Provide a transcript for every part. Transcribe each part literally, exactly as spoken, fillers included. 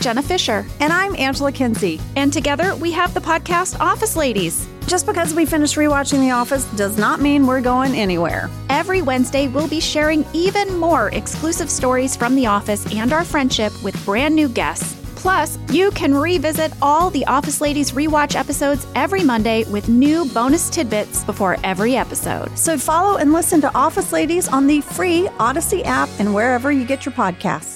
Jenna Fisher. And I'm Angela Kinsey. And together we have the podcast Office Ladies. Just because we finished rewatching The Office does not mean we're going anywhere. Every Wednesday, we'll be sharing even more exclusive stories from The Office and our friendship with brand new guests. Plus, you can revisit all the Office Ladies rewatch episodes every Monday with new bonus tidbits before every episode. So follow and listen to Office Ladies on the free Odyssey app and wherever you get your podcasts.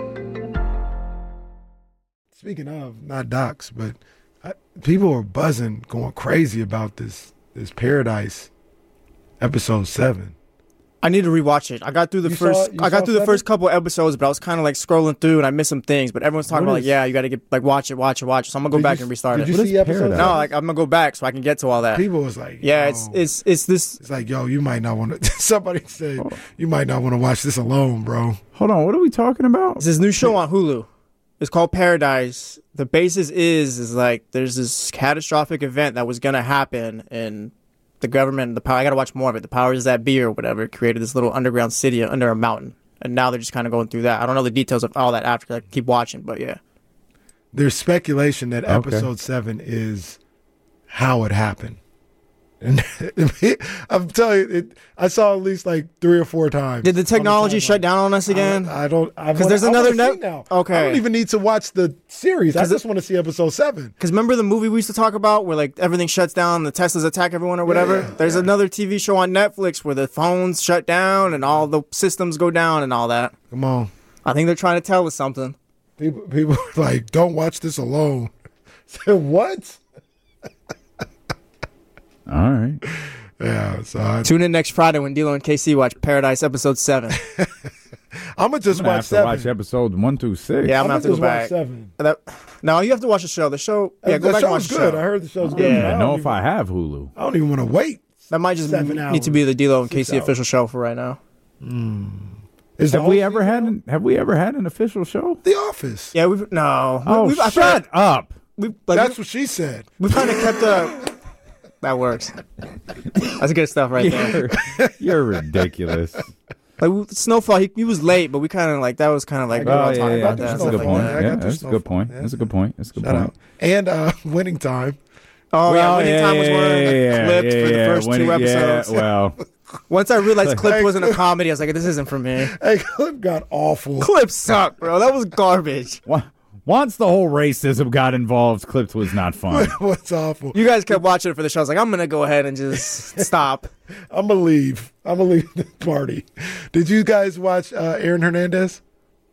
Speaking of, not docs, but I, people are buzzing, going crazy about this this Paradise episode seven. I need to rewatch it. I got through the You first. saw- you I got saw through the seven? first couple episodes, but I was kind of like scrolling through and I missed some things. But everyone's talking What about is- like, yeah, you got to get like watch it, watch it, watch it. So I'm gonna go Did back you- and restart did it. you What see is episode Paradise? No, like I'm gonna go back so I can get to all that. People was like, yeah, yo. it's it's it's this. It's like, yo, you might not want to. Somebody said you might not want to watch this alone, bro. Hold on, what are we talking about? It's this new show on Hulu. It's called Paradise. The basis is is like there's this catastrophic event that was gonna happen, and the government, the power. I gotta watch more of it. The powers that be or whatever created this little underground city under a mountain, and now they're just kind of going through that. I don't know the details of all that after. I keep watching, but yeah. There's speculation that Okay. episode seven is how it happened. And I'm telling you, it, I saw at least like three or four times. Did the on technology timeline. shut down on us again? I, I don't. Because there's another net- now. Okay. I don't even need to watch the series. I 'Cause just want to see episode seven. Because remember the movie we used to talk about where like everything shuts down, the Teslas attack everyone or whatever? Yeah, There's yeah. another T V show on Netflix where the phones shut down and all the systems go down and all that. Come on, I think they're trying to tell us something. people. People are like, don't watch this alone. Say what? All right. Yeah. So I, Tune in next Friday when D'Lo and K C watch Paradise episode seven. I'm gonna just I'm gonna watch have to seven. watch episodes one through six. Yeah, I'm I'm gonna have to just go watch back. seven. That, no, you have to watch the show. The show, yeah, go the back and watch show's the good. show. I heard the show's I good. don't Yeah. even I know don't if I have Hulu. even, I don't even want to wait. That might just Seven need to be the D'Lo and K C Six official show for right now. Is the Have we whole ever season had out? an, Have we ever had an official show? The Office? Yeah, we've no. Oh, we, we've, I feel shut like up! we've, like, That's we've, what she said. we've kind of kept a. That works. That's good stuff right there. You're, you're ridiculous. Like we- Snowfall, he, he was late, but we kind of like that was kind of like we were all Oh, yeah, talking yeah, about yeah. that. That's a stuff good like point. that. I got Yeah, the that's a Snowfall. good point. Yeah. That's a good point. That's a good Shout point. out. And uh, Winning Time. Oh yeah, Well, Winning Time was one of the yeah, clips yeah, for the yeah, first Winning- two episodes. Yeah, well, Once I realized Clip wasn't a comedy, I was like, this isn't for me. Hey, Clip got awful. Clip sucked, bro. That was garbage. wa- once the whole racism got involved, Clips was not fun. What's awful? You guys kept watching it for the show. I was like, I'm gonna go ahead and just stop. I'm gonna leave. I'm gonna leave the party. Did you guys watch uh, Aaron Hernandez?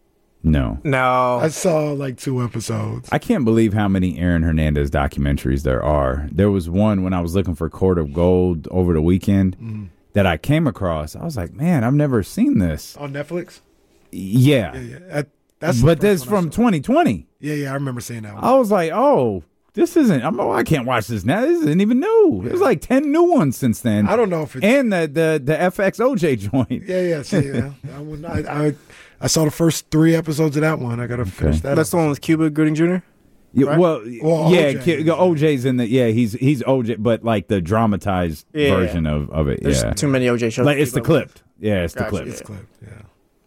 No. No. I saw like two episodes. I can't believe how many Aaron Hernandez documentaries there are. There was one when I was looking for Court of Gold over the weekend Mm-hmm. that I came across. I was like, man, I've never seen this. On Netflix? Yeah. Yeah, yeah. That, that's the But first this one I from saw. twenty twenty. Yeah, yeah. I remember seeing that one. I was like, oh, this isn't, I'm, oh, I can't watch this now. This isn't even new. There's like ten new ones since then. I don't know if it's. And the, the, the F X O J joint. yeah, yeah. See, yeah. That one, I, I, I saw the first three episodes of that one. I gotta finish that. That's the one with Cuba Gooding Junior Yeah, Right? well, Well, yeah, O J. Ki- O J's in the, yeah, he's he's O J, but like the dramatized Yeah. version of, of it. There's yeah. too many O J shows. Like to it's the keep up with. clipped. Yeah, it's the Gotcha. clipped. It's clipped. Yeah.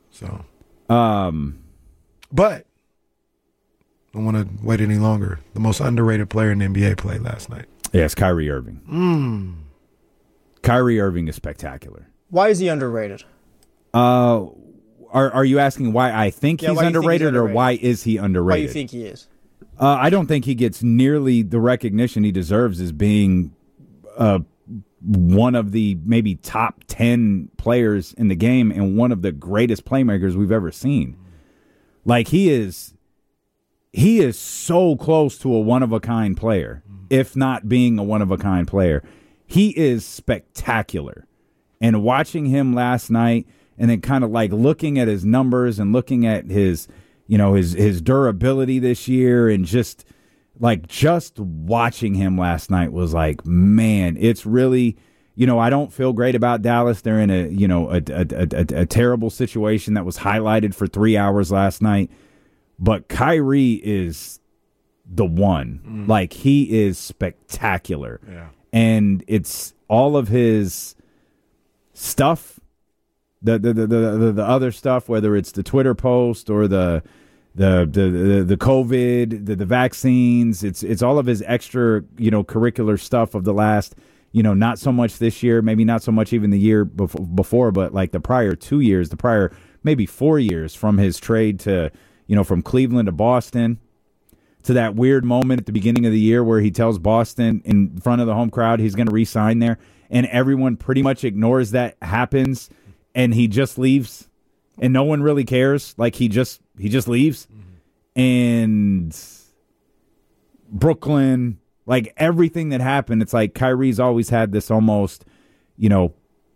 So, Um, but don't want to wait any longer. The most underrated player in the N B A played last night. yeah, it's Kyrie Irving. Mm. Kyrie Irving is spectacular. Why is he underrated? Uh, are are you asking why I think Yeah, he's why do you think he's underrated, or underrated? why is he Why do underrated? you think he is? Uh, I don't think he gets nearly the recognition he deserves as being uh, one of the maybe top ten players in the game and one of the greatest playmakers we've ever seen. Like he is, he is so close to a one-of-a-kind player, if not being a one-of-a-kind player. He is spectacular. And watching him last night and then kind of like looking at his numbers and looking at his, you know, his his durability this year and just like just watching him last night was like, man, it's really, you know, I don't feel great about Dallas. They're in a, you know, a, a, a, a terrible situation that was highlighted for three hours last night. But Kyrie is the one. Mm. Like he is spectacular. Yeah. And it's all of his stuff, the the, the the the the other stuff, whether it's the Twitter post or the the the the, the COVID, the, the vaccines. It's it's all of his extra, you know, curricular stuff of the last, you know, not so much this year, maybe not so much even the year before, but like the prior two years, the prior maybe four years from his trade to, you know, from Cleveland to Boston, to that weird moment at the beginning of the year where he tells Boston in front of the home crowd he's going to re-sign there, and everyone pretty much ignores that happens, and he just leaves, and no one really cares. Like he just he just leaves, mm-hmm. and Brooklyn, like everything that happened, it's like Kyrie's always had this almost, you know,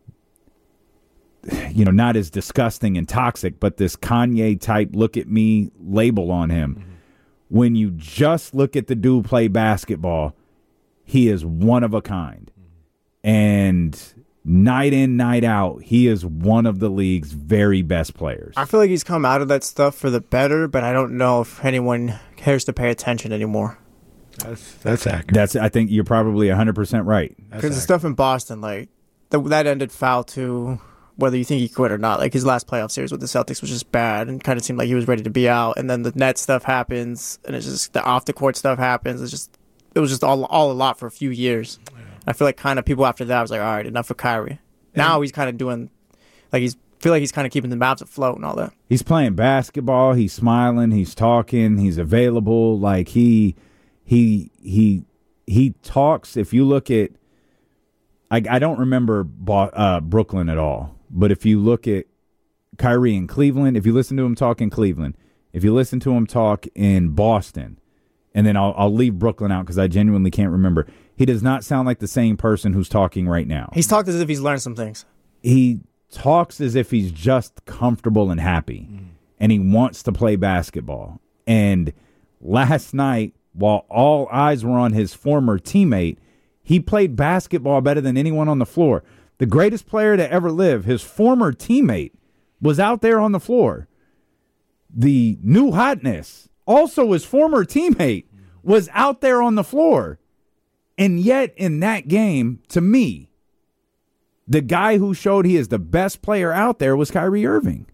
you know, not as disgusting and toxic, but this Kanye type look at me label on him. Mm-hmm. When you just look at the dude play basketball, he is one of a kind. Mm-hmm. And night in, night out, he is one of the league's very best players. I feel like he's come out of that stuff for the better, but I don't know if anyone cares to pay attention anymore. That's that's accurate. That's I think you're probably one hundred percent right. Because the stuff in Boston, like, the, that ended foul too. Whether you think he quit or not. Like, his last playoff series with the Celtics was just bad and kind of seemed like he was ready to be out. And then the net stuff happens, and it's just the off-the-court stuff happens. It's just It was just all all a lot for a few years. Yeah. I feel like kind of people after that was like, all right, enough for Kyrie. Yeah. Now he's kind of doing, like, he's feel like he's kind of keeping the Mavs afloat and all that. He's playing basketball. He's smiling. He's talking. He's available. Like, he, he, he, he talks. If you look at, I, I don't remember uh, Brooklyn at all. But if you look at Kyrie in Cleveland, if you listen to him talk in Cleveland, if you listen to him talk in Boston, and then I'll, I'll leave Brooklyn out because I genuinely can't remember, he does not sound like the same person who's talking right now. He's talked as if he's learned some things. He talks as if he's just comfortable and happy, mm. and he wants to play basketball. And last night, while all eyes were on his former teammate, he played basketball better than anyone on the floor. The greatest player to ever live, his former teammate, was out there on the floor. The new hotness, also his former teammate, was out there on the floor. And yet, in that game, to me, the guy who showed he is the best player out there was Kyrie Irving.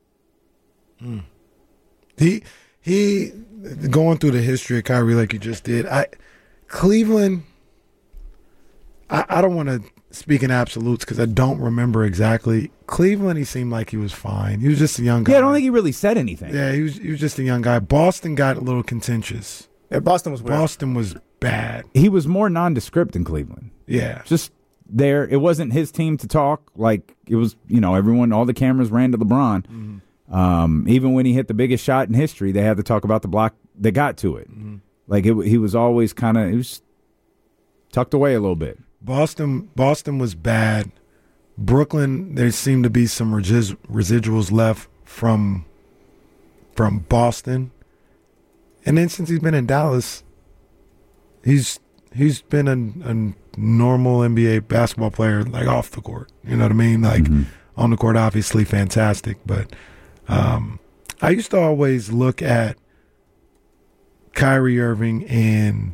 Mm. He, he, going through the history of Kyrie like you just did, I, Cleveland, I, I don't want to speak in absolutes because I don't remember exactly. Cleveland, he seemed like he was fine. He was just a young guy. Yeah, I don't think he really said anything. Yeah, he was he was just a young guy. Boston got a little contentious. Yeah, Boston was weird. Boston was bad. He was more nondescript than Cleveland. Yeah. Just there. It wasn't his team to talk. Like, it was, you know, everyone, all the cameras ran to LeBron. Mm-hmm. Um, even when he hit the biggest shot in history, they had to talk about the block that got to it. Mm-hmm. Like, it, he was always kind of, he was tucked away a little bit. Boston Boston was bad. Brooklyn, there seemed to be some resis- residuals left from from Boston. And then since he's been in Dallas, he's he's been a, a normal N B A basketball player, like off the court. You know what I mean? Like, mm-hmm. on the court, obviously fantastic. But um, I used to always look at Kyrie Irving and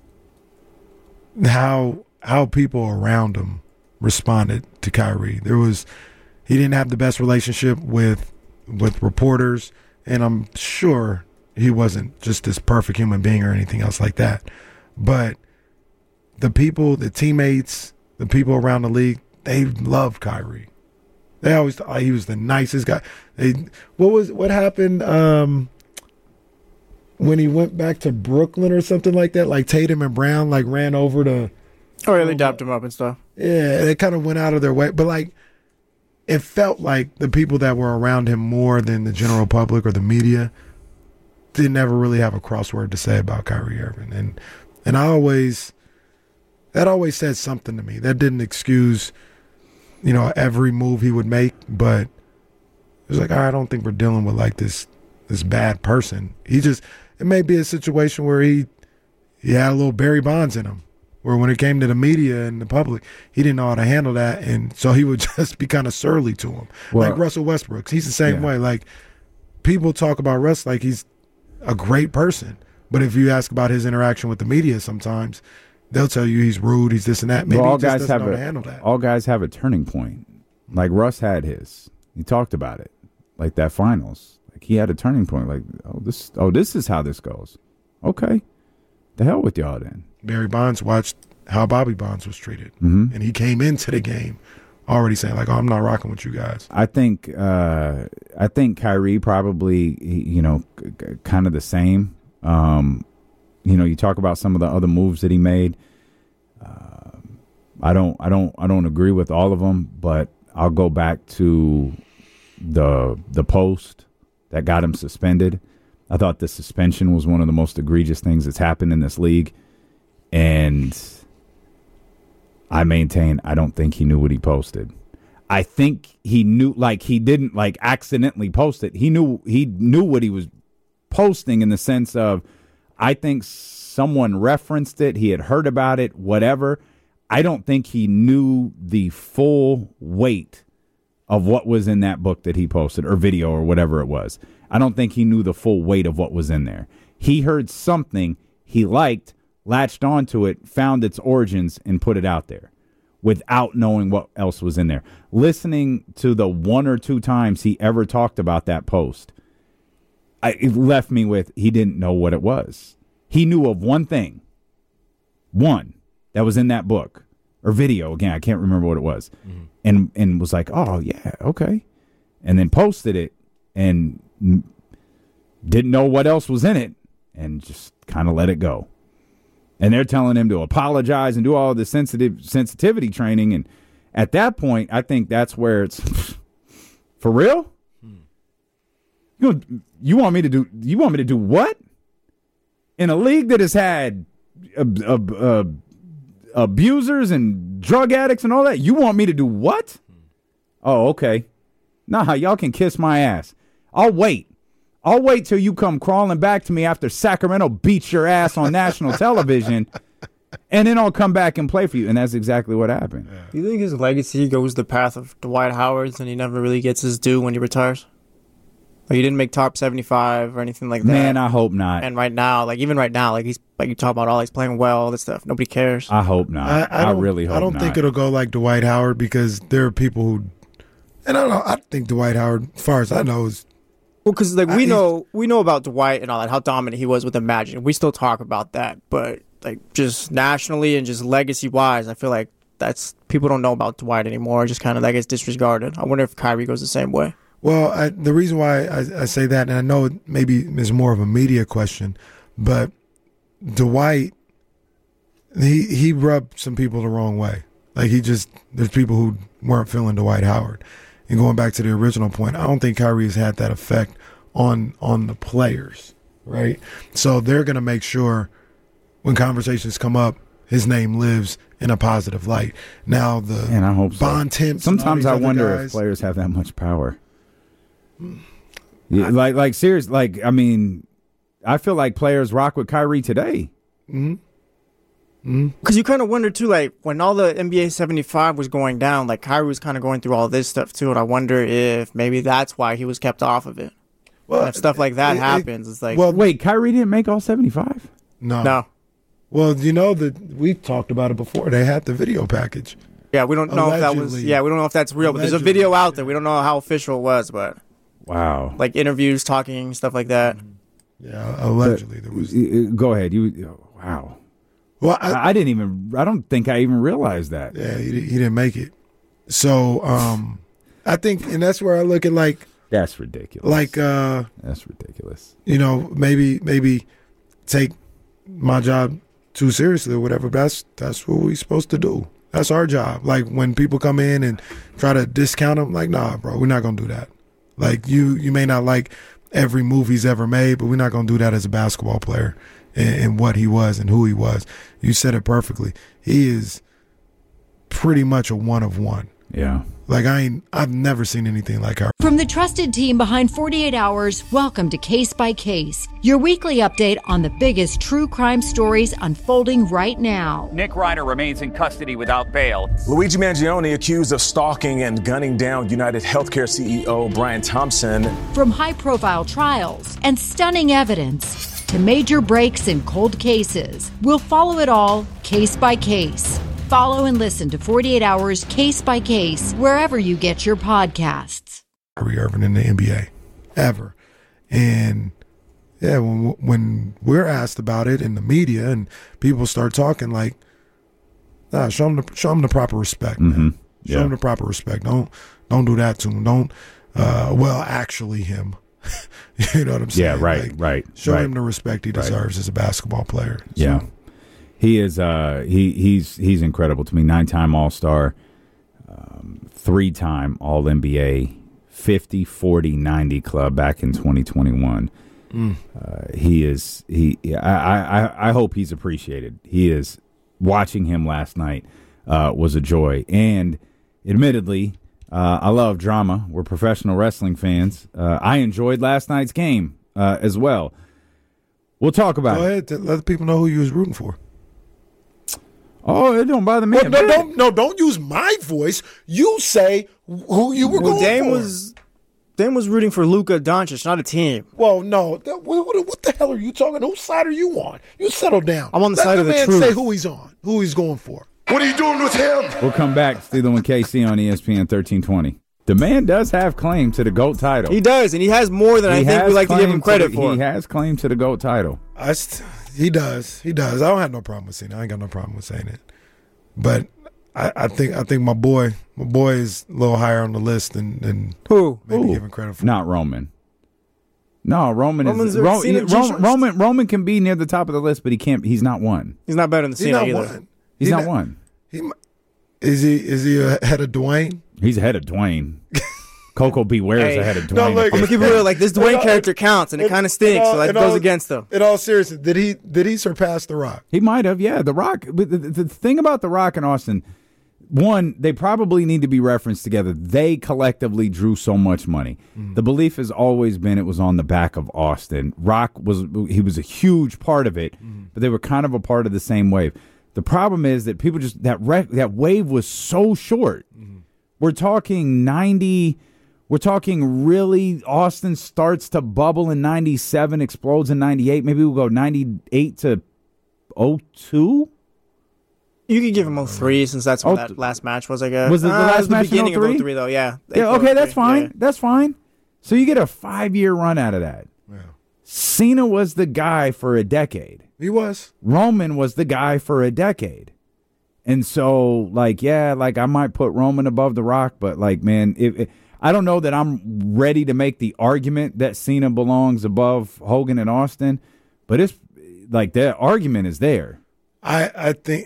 how how people around him responded to Kyrie. There was he didn't have the best relationship with with reporters, and I'm sure he wasn't just this perfect human being or anything else like that. But the people, the teammates, the people around the league, they love Kyrie. They always thought he was the nicest guy. They what was what happened um, when he went back to Brooklyn or something like that? Like Tatum and Brown like ran over to. Oh yeah, they dapped him up and stuff. Yeah, they kind of went out of their way, but like it felt like the people that were around him more than the general public or the media didn't ever really have a crossword to say about Kyrie Irving, and and I always that always said something to me. That didn't excuse, you know, every move he would make, but it was like, I don't think we're dealing with like this this bad person. He just it may be a situation where he he had a little Barry Bonds in him, where when it came to the media and the public, he didn't know how to handle that, and so he would just be kind of surly to him, well, like Russell Westbrook. He's the same yeah. way. Like, people talk about Russ like he's a great person, but if you ask about his interaction with the media, sometimes they'll tell you he's rude, he's this and that. Maybe well, all he just guys doesn't have know a, how to handle that. All guys have a turning point. Like Russ had his. He talked about it, like that finals. Like he had a turning point. Like, oh, this, oh, this is how this goes. Okay, the hell with y'all then. Barry Bonds watched how Bobby Bonds was treated, Mm-hmm. and he came into the game already saying like, "Oh, I'm not rocking with you guys." I think uh, I think Kyrie probably, you know, c- c- kind of the same. Um, you know, you talk about some of the other moves that he made. Uh, I don't, I don't, I don't agree with all of them, but I'll go back to the the post that got him suspended. I thought the suspension was one of the most egregious things that's happened in this league, and I maintain I don't think he knew what he posted. I think he knew, like he didn't like accidentally post it. He knew he knew what he was posting in the sense of, I think someone referenced it. He had heard about it, whatever. I don't think he knew the full weight of what was in that book that he posted or video or whatever it was. I don't think he knew the full weight of what was in there. He heard something he liked, latched onto it, found its origins, and put it out there without knowing what else was in there. Listening to the one or two times he ever talked about that post, I, it left me with he didn't know what it was. He knew of one thing, one, that was in that book or video. Again, I can't remember what it was. Mm-hmm. And and was like, oh, yeah, okay. And then posted it and didn't know what else was in it and just kind of let it go. And they're telling him to apologize and do all the sensitive sensitivity training. And at that point, I think that's where it's for real. Hmm. You you want me to do you want me to do what in a league that has had uh, uh, uh, abusers and drug addicts and all that? You want me to do what? Hmm. Oh, okay. Nah, y'all can kiss my ass. I'll wait. I'll wait till you come crawling back to me after Sacramento beats your ass on national television, and then I'll come back and play for you. And that's exactly what happened. Do you think his legacy goes the path of Dwight Howard's and he never really gets his due when he retires? Like, he didn't make top seventy-five or anything like that. Man, I hope not. And right now, like even right now, like he's like you talk about all he's playing well, all this stuff. Nobody cares. I hope not. I, I, I really hope not. I don't not. think it'll go like Dwight Howard because there are people who, and I don't know. I think Dwight Howard, as far as I know, is. Well, because like we I, know we know about Dwight and all that, how dominant he was with Imagine. We still talk about that, but like just nationally and just legacy wise, I feel like that's people don't know about Dwight anymore. Just kind of that gets disregarded. I wonder if Kyrie goes the same way. Well, I, the reason why I, I say that, and I know it maybe is more of a media question, but Dwight, he he rubbed some people the wrong way. Like he just there's people who weren't feeling Dwight Howard. And going back to the original point, I don't think Kyrie has had that effect on on the players, right? So they're going to make sure when conversations come up, his name lives in a positive light. Now the and I hope so. Bond Temps. Sometimes I wonder guys, if players have that much power. Yeah, like like serious, like I mean, I feel like players rock with Kyrie today. Mm-hmm. Because mm-hmm. you kind of wonder, too, like, when all the N B A seventy-five was going down, like, Kyrie was kind of going through all this stuff, too, and I wonder if maybe that's why he was kept off of it. Well, and if stuff like that it, happens, it, it's like... Well, wait, Kyrie didn't make all seventy-five? No. No. Well, you know, that we've talked about it before. They had the video package. Yeah, we don't know Allegedly. if that was... Yeah, we don't know if that's real, but there's a video out there. We don't know how official it was, but... Wow. Like, interviews, talking, stuff like that. Yeah, allegedly there was... Go ahead. You. Wow. Well, I, I didn't even. I don't think I even realized that. Yeah, he, he didn't make it. So um, I think, and that's where I look at like that's ridiculous. Like uh, that's ridiculous. You know, maybe maybe take my job too seriously or whatever. But that's that's what we're supposed to do. That's our job. Like when people come in and try to discount them, like nah, bro, we're not gonna do that. Like you, you may not like every move he's ever made, but we're not gonna do that as a basketball player. And what he was and who he was. You said it perfectly. He is pretty much a one of one. Yeah. Like I ain't, I've never seen anything like her. From the trusted team behind forty-eight hours, welcome to Case by Case, your weekly update on the biggest true crime stories unfolding right now. Nick Ryder remains in custody without bail. Luigi Mangione accused of stalking and gunning down United Healthcare C E O Brian Thompson. From high-profile trials and stunning evidence to major breaks in cold cases, we'll follow it all case by case. Follow and listen to forty-eight hours Case by Case wherever you get your podcasts. Kyrie Irving in the N B A, ever. And yeah, when when we're asked about it in the media and people start talking, like, nah, show them the show them the proper respect, man. Mm-hmm. Show Yeah. him the proper respect. Don't don't do that to him. Don't. Uh, well, actually, him. You know what I'm saying? Yeah, right, Like, right. Show right. him the respect he Right. deserves as a basketball player. So, Yeah, he is. Uh, he he's he's incredible to me. Nine-time All-Star, um, three-time All N B A, fifty, forty, ninety club back in twenty twenty-one. Mm. Uh, he is. He. I, I. I hope he's appreciated. He is. Watching him last night uh, was a joy, and admittedly, uh, I love drama. We're professional wrestling fans. Uh, I enjoyed last night's game uh, as well. We'll talk about Go it. ahead. T- let the people know who you was rooting for. Oh, it don't bother me. Well, a no, bit. don't no, don't use my voice. You say who you were Well, going Dame for. was Dame was rooting for Luka Doncic, not a team. Well, no. That, what, what, what the hell are you talking? Whose side are you on? You settle down. I'm on the Let side the of the man truth. say who he's on, who he's going for. What are you doing with him? We'll come back. Steeler and K C on E S P N thirteen twenty. The man does have claim to the GOAT title. He does, and he has more than He I think has we like to give claim him credit the- for. He has claim to the GOAT title. I st- he does. He does. I don't have no problem with saying it. I ain't got no problem with saying it. But I, I think I think my boy, my boy is a little higher on the list than, than Who? maybe Ooh. giving credit for. Not Roman. No, Roman Roman's is a- Ro- Cena he- just- Roman, Roman. Roman can be near the top of the list, but he can't. He's not one. He's not better than He's Cena not either. one. He's He not one. He mi- is he is he ahead of Dwayne? He's ahead of Dwayne. Coco Beware is Hey. ahead of Dwayne. No, look, I'm gonna keep it real. Like this In Dwayne all- character counts, and it in- kind of stinks, in all- so that in goes all- against him. In all seriousness, did he did he surpass The Rock? He might have, yeah. The Rock. But the, the thing about The Rock and Austin, one, they probably need to be referenced together. They collectively drew so much money. Mm. The belief has always been it was on the back of Austin. Rock was he was a huge part of it, Mm. but they were kind of a part of the same wave. The problem is that people just that rec, that wave was so short. Mm. We're talking ninety. We're talking really. Austin starts to bubble in ninety-seven, explodes in ninety-eight. Maybe we'll go ninety-eight to oh two. You could give him a three since that's when Oh, that last match was, I guess. Was it the Uh, last was the match in beginning oh three? of oh three, though, yeah. Yeah, okay, that's fine. Yeah. That's fine. So you get a five-year run out of that. Yeah. Cena was the guy for a decade. He was. Roman was the guy for a decade. And so, like, yeah, like I might put Roman above The Rock, but like, man, if, if, I don't know that I'm ready to make the argument that Cena belongs above Hogan and Austin, but it's like the argument is there. I I think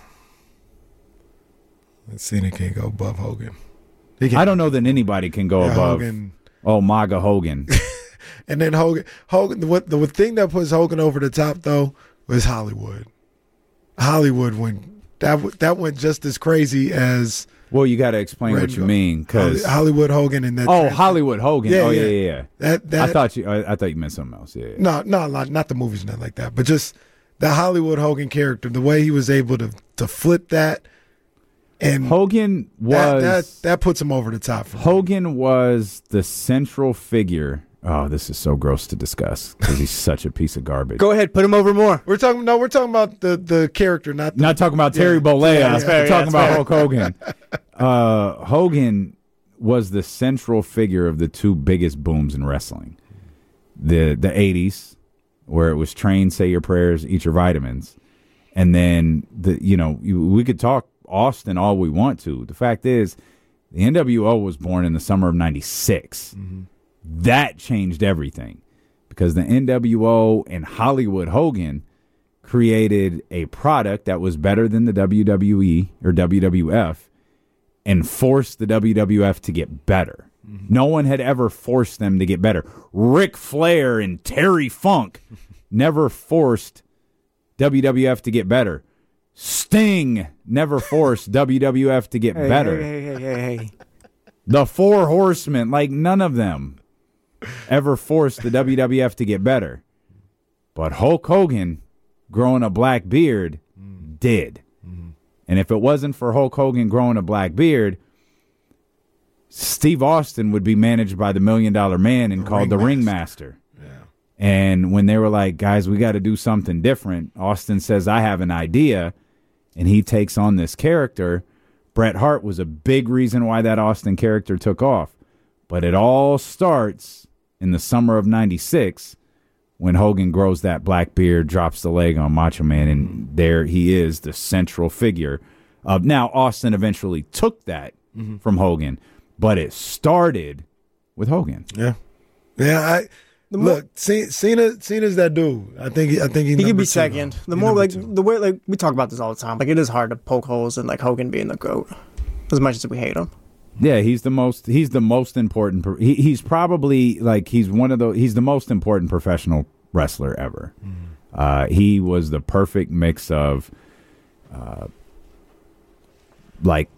Cena can't go above Hogan. He can't. I don't know that anybody can go Yeah, above. Hogan. Oh, MAGA Hogan. And then Hogan, Hogan. The, what, the thing that puts Hogan over the top though was Hollywood. Hollywood went that w- that went just as crazy as Well, you got to explain Red what you Go- mean, because Hollywood Hogan and that. oh, trans- Hollywood Hogan. Yeah, oh, yeah, yeah. yeah, yeah. That that I thought you. I, I thought you meant something else. Yeah. yeah. no no not not the movies not like that, but just the Hollywood Hogan character, the way he was able to to flip that, and Hogan that, was that that puts him over the top for me. Hogan was the central figure. Oh, this is so gross to discuss because he's such a piece of garbage. Go ahead, put him over more. We're talking no, we're talking about the the character, not the, Not talking about Terry Yeah. Bollea. Yeah, We're that's fair, talking yeah, about Hulk Hogan. Uh, Hogan was the central figure of the two biggest booms in wrestling. The the eighties, where it was train, say your prayers, eat your vitamins. And then, the you know, you, we could talk Austin all we want to. The fact is, the N W O was born in the summer of ninety-six. Mm-hmm. That changed everything because the N W O and Hollywood Hogan created a product that was better than the W W E or W W F and forced the W W F to get better. Mm-hmm. No one had ever forced them to get better. Ric Flair and Terry Funk never forced W W F to get better. Sting never forced W W F to get Hey, better. Hey, hey, hey, hey, hey. The Four Horsemen, like none of them ever forced the W W F to get better. But Hulk Hogan, growing a black beard, mm. did. Mm-hmm. And if it wasn't for Hulk Hogan growing a black beard, Steve Austin would be managed by the Million Dollar Man and The called the Ringmaster. Ringmaster. Yeah. And when they were like, guys, we got to do something different, Austin says, I have an idea. And he takes on this character. Bret Hart was a big reason why that Austin character took off. But it all starts in the summer of ninety-six when Hogan grows that black beard, drops the leg on Macho Man, and there he is, the central figure of. Now, Austin eventually took that mm-hmm. from Hogan, but it started with Hogan. Yeah. Yeah, I look, Cena Cena's that dude. I think he, I think he, he could be two, second. Though. The He more like two. the way like we talk about this all the time. Like it is hard to poke holes in like Hogan being the GOAT as much as we hate him. Yeah, he's the most. He's the most important. per- He, he's probably like he's one of the. He's the most important professional wrestler ever. Mm-hmm. Uh, he was the perfect mix of, uh, like,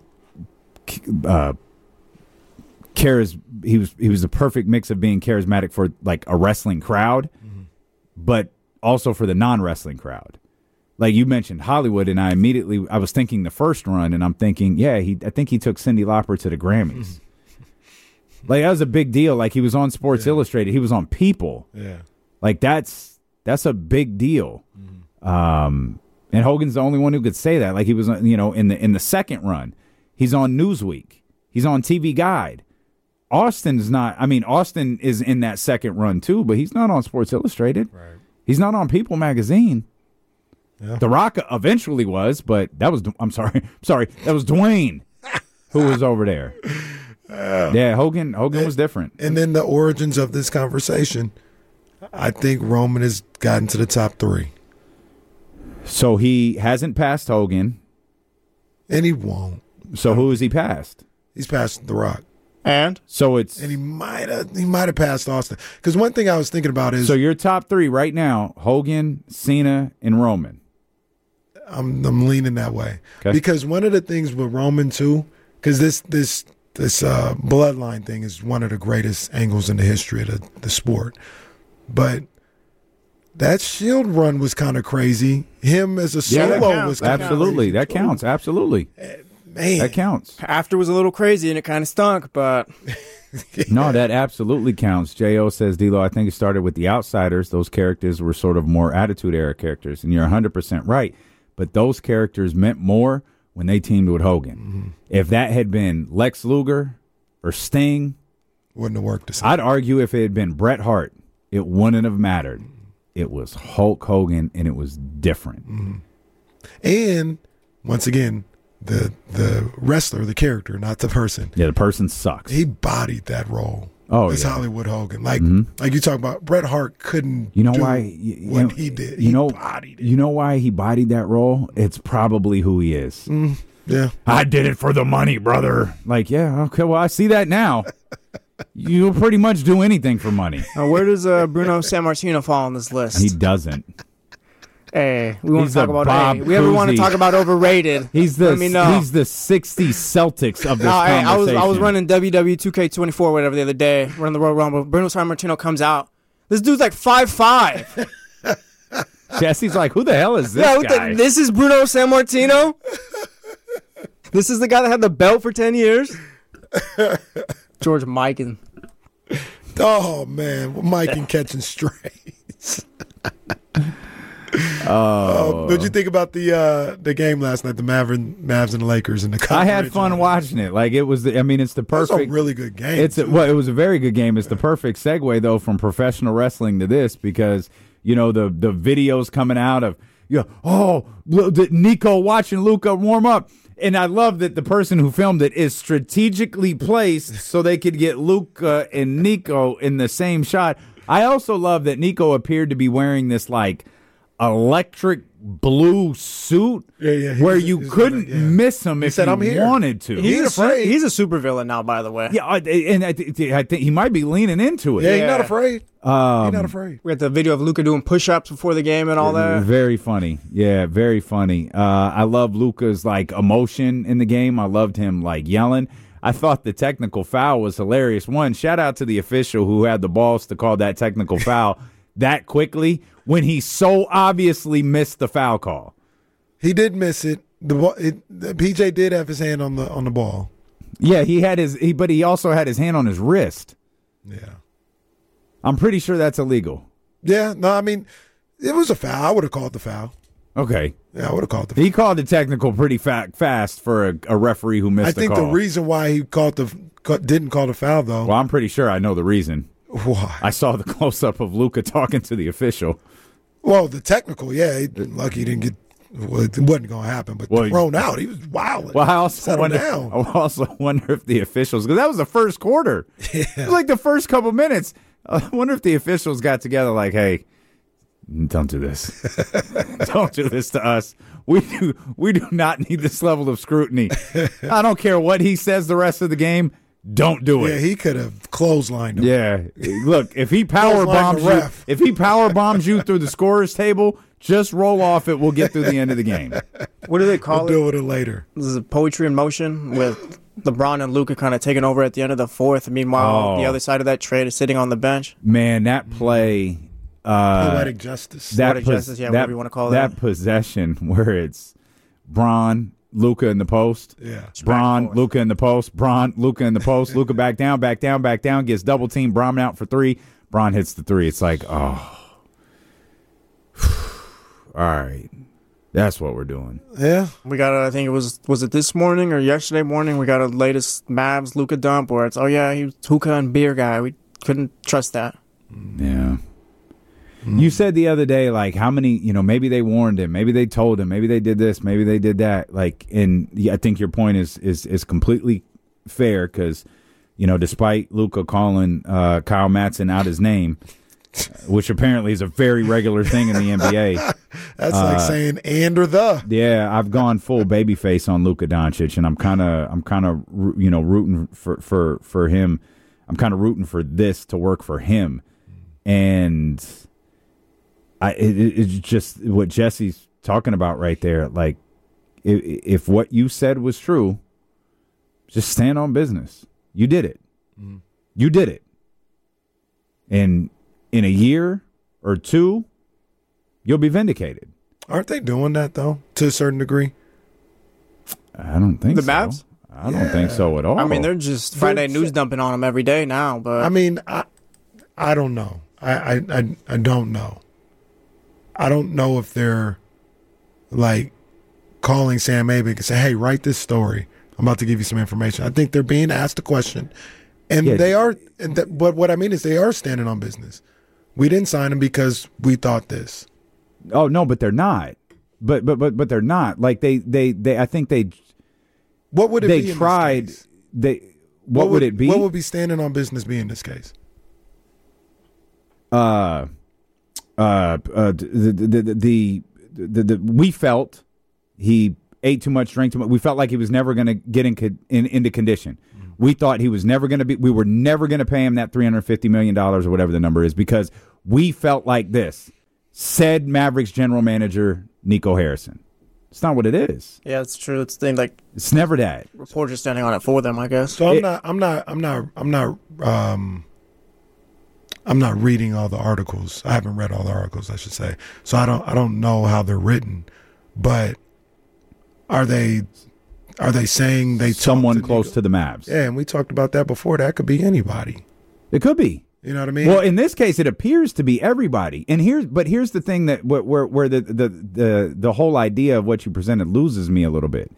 uh, charis. He was he was the perfect mix of being charismatic for like a wrestling crowd, mm-hmm. but also for the non-wrestling crowd. Like you mentioned Hollywood, and I immediately I was thinking the first run, and I'm thinking, yeah, he I think he took Cyndi Lauper to the Grammys. Like that was a big deal. Like he was on Sports yeah. Illustrated, he was on People. Yeah, like that's that's a big deal. Mm-hmm. Um, and Hogan's the only one who could say that. Like he was, you know, in the in the second run, he's on Newsweek, he's on T V Guide. Austin's not. I mean, Austin is in that second run too, but he's not on Sports Illustrated. Right. He's not on People magazine. Yeah. The Rock eventually was, but that was, I'm sorry, sorry, that was Dwayne who was over there. Uh, yeah, Hogan Hogan and, was different. And then the origins of this conversation, I think Roman has gotten to the top three. So he hasn't passed Hogan. And he won't. So who has he passed? He's passed The Rock. And? So it's and he might have he might have passed Austin. Because one thing I was thinking about is so your top three right now: Hogan, Cena, and Roman. I'm I'm leaning that way. Okay. Because one of the things with Roman too, because this this this uh, bloodline thing is one of the greatest angles in the history of the, the sport. But that Shield run was kind of crazy. Him as a solo yeah, was kind absolutely of that counts. Absolutely, man, that counts. After was a little crazy and it kind of stunk, but yeah. No, that absolutely counts. J O says, D-Lo, I think it started with the Outsiders. Those characters were sort of more Attitude Era characters, and you're one hundred percent right. But those characters meant more when they teamed with Hogan. Mm-hmm. If that had been Lex Luger or Sting, wouldn't have worked the same. I'd argue if it had been Bret Hart, it wouldn't have mattered. It was Hulk Hogan, and it was different. Mm-hmm. And once again, the the wrestler, the character, not the person. Yeah, the person sucks. He bodied that role. Oh, it's yeah. Hollywood Hogan. Like mm-hmm. like you talk about, Bret Hart couldn't. You know do why? You, you what know, he did. You he know, bodied it. You know why he bodied that role? It's probably who he is. Mm, yeah, I did it for the money, brother. Like, yeah, okay. Well, I see that now. You'll pretty much do anything for money. Uh, where does uh, Bruno Sammartino fall on this list? He doesn't. Hey, we want He's to talk the about. Bob Hey, we ever want to Cousy. talk about overrated? He's the Let me know. he's the sixties Celtics of this No, hey, I was conversation. I was running W W two K twenty-four whatever the other day, running the Royal Rumble. Bruno Sammartino comes out. This dude's like five five. Jesse's like, who the hell is this yeah, what guy? the, this is Bruno Sammartino. This is the guy that had the belt for ten years. George Mikan. Oh man, Mike and catching strays. Oh, um, what'd you think about the uh, the game last night? The Maverick, Mavs and the Lakers and the. I had fun watching it. Like it was. The, I mean, it's the perfect. It's a really good game. It's a, well, it was a very good game. It's the perfect segue though from professional wrestling to this because you know the the videos coming out of yeah. Oh, Nico watching Luka warm up. And I love that the person who filmed it is strategically placed so they could get Luka and Nico in the same shot. I also love that Nico appeared to be wearing this like electric blue suit yeah, yeah, where he's- you he's couldn't gonna- yeah. miss him He if said, you "I'm here." wanted to. He He's, ain't a, su- afraid. he's a supervillain now, by the way. Yeah, I- and I, th- I think he might be leaning into it. Yeah, Yeah. he's not afraid. Um, he's not afraid. We got the video of Luka doing push-ups before the game and all that. Very funny. Yeah, very funny. Uh, I love Luka's like emotion in the game. I loved him like yelling. I thought the technical foul was hilarious. One, shout out to the official who had the balls to call that technical foul that quickly when he so obviously missed the foul call. He did miss it. The, ball- it the P J did have his hand on the on the ball. Yeah, he had his, he, but he also had his hand on his wrist. Yeah. I'm pretty sure that's illegal. Yeah. No, I mean, it was a foul. I would have called the foul. Okay. Yeah, I would have called the foul. He called the technical pretty fa- fast for a, a referee who missed I the think call. the reason why he called the ca- didn't call the foul though. Well, I'm pretty sure I know the reason. Why? I saw the close up of Luka talking to the official. Well, the technical, yeah, he, lucky he didn't get. Well, it wasn't going to happen, but Well, thrown out. He was wild. Well, I also Settle wonder. down. I also wonder if the officials, because that was the first quarter. Yeah. It was like the first couple minutes. I wonder if the officials got together, like, "Hey, don't do this. Don't do this to us. We do. We do not need this level of scrutiny. I don't care what he says the rest of the game. Don't do it." Yeah, he could have clotheslined him. Yeah, look, if he power bombs you, ref. if he power bombs you through the scorer's table, just roll off it. We'll get through the end of the game. What do they call We'll it? deal with it later. This is poetry in motion with LeBron and Luka kind of taking over at the end of the fourth. Meanwhile, Oh. the other side of that trade is sitting on the bench. Man, that play, uh, Poetic justice. that Poetic pos- justice, yeah, that, whatever you wanna call that that. possession where it's Bron, Luka in the post. Yeah. Bron, Luka in the post. Bron, Luka in the post. Luka back down, back down, back down. Gets double teamed. Bron out for three. Bron hits the three. It's like, oh. All right. That's what we're doing. Yeah. We got a, I think it was, was it this morning or yesterday morning? We got a latest Mavs Luka dump where it's, oh yeah, he was hookah and beer guy. We couldn't trust that. Yeah. You said the other day, like, how many, you know, maybe they warned him, maybe they told him, maybe they did this, maybe they did that. Like, and yeah, I think your point is is is completely fair because, you know, despite Luka calling uh, Kyle Matson out his name, which apparently is a very regular thing in the N B A. That's like saying and or the. Yeah, I've gone full babyface on Luka Doncic, and I'm kind of, I'm kind of, you know, rooting for for for him. I'm kind of rooting for this to work for him, and I, it, it's just what Jesse's talking about right there. Like, if, if what you said was true, just stand on business. You did it. Mm. You did it, and in a year or two, you'll be vindicated. Aren't they doing that, though, to a certain degree? I don't think The so. Mavs? I don't think so at all. I mean, they're just Friday They're- news dumping on him every day now. But I mean, I, I don't know. I, I, I, I don't know. I don't know if they're, like, calling Sam Abig and say, hey, write this story. I'm about to give you some information. I think they're being asked a question. And Yeah. they are, and that, but what I mean is they are standing on business. We didn't sign him because we thought this. Oh no, but they're not. But but but but they're not. Like they they, they I think they What would it they be? in this tried. case? They what, would, it be? What would be standing on business be in this case? uh, uh, uh, the, the, the, the, the, the, we felt he ate too much, drank too much. We felt like he was never going to get in, in into condition. Mm-hmm. We thought he was never going to be. We were never going to pay him that three hundred fifty million dollars or whatever the number is because we felt like this. Said Mavericks general manager Nico Harrison. It's not what it is. yeah, it's true. It's the thing like It's never that. reporters standing on it for them, I guess. So I'm It- not. I'm not. I'm not. I'm not. Um, I'm not reading all the articles. I haven't read all the articles, I should say. So I don't. I don't know how they're written, but are they? Are they saying they talked Someone to close Nico? to the Mavs. Yeah, and we talked about that before. That could be anybody. It could be. You know what I mean? Well, in this case, it appears to be everybody. And here's, but here's the thing that where where, where the, the the the whole idea of what you presented loses me a little bit.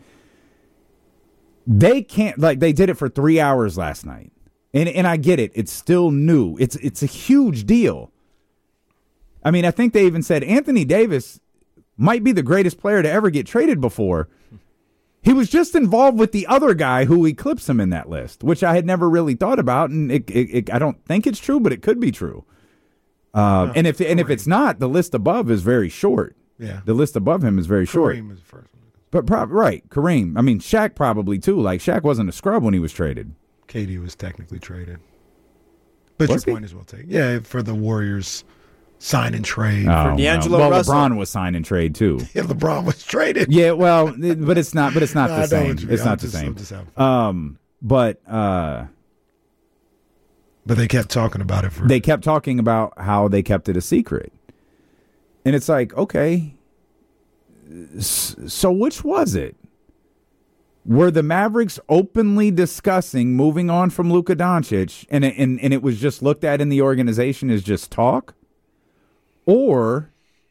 They can't like they did it for three hours last night, and and I get it. It's still new. It's it's a huge deal. I mean, I think they even said Anthony Davis might be the greatest player to ever get traded before. He was just involved with the other guy who eclipsed him in that list, which I had never really thought about, and it, it, it, I don't think it's true, but it could be true. Uh, No, and if and if it's not, the list above is very short. Yeah. The list above him is very short. Kareem is the first one. But prob- right, Kareem. I mean, Shaq probably too. Like Shaq wasn't a scrub when he was traded. K D was technically traded, but Was your he? point is well taken. Yeah, for the Warriors sign and trade. Oh, D'Angelo well, Russell. LeBron was sign and trade too. Yeah, LeBron was traded. Yeah, well, it- but it's not. But it's not No, the I know same. what you mean. It's I'm not just- the I'm same. just having- Um, but uh. But they kept talking about it for. They kept talking about how they kept it a secret. And it's like, okay, s- so which was it? Were the Mavericks openly discussing moving on from Luka Doncic and it, and, and it was just looked at in the organization as just talk? Or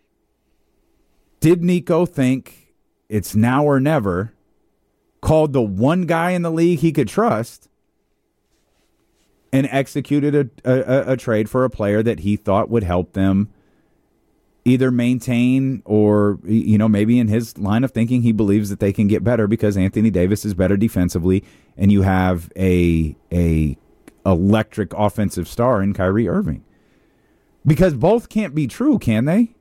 did Nico think it's now or never, called the one guy in the league he could trust, and executed a, a, a trade for a player that he thought would help them either maintain or, you know, maybe in his line of thinking, he believes that they can get better because Anthony Davis is better defensively and you have a a electric offensive star in Kyrie Irving. Because both can't be true, can they?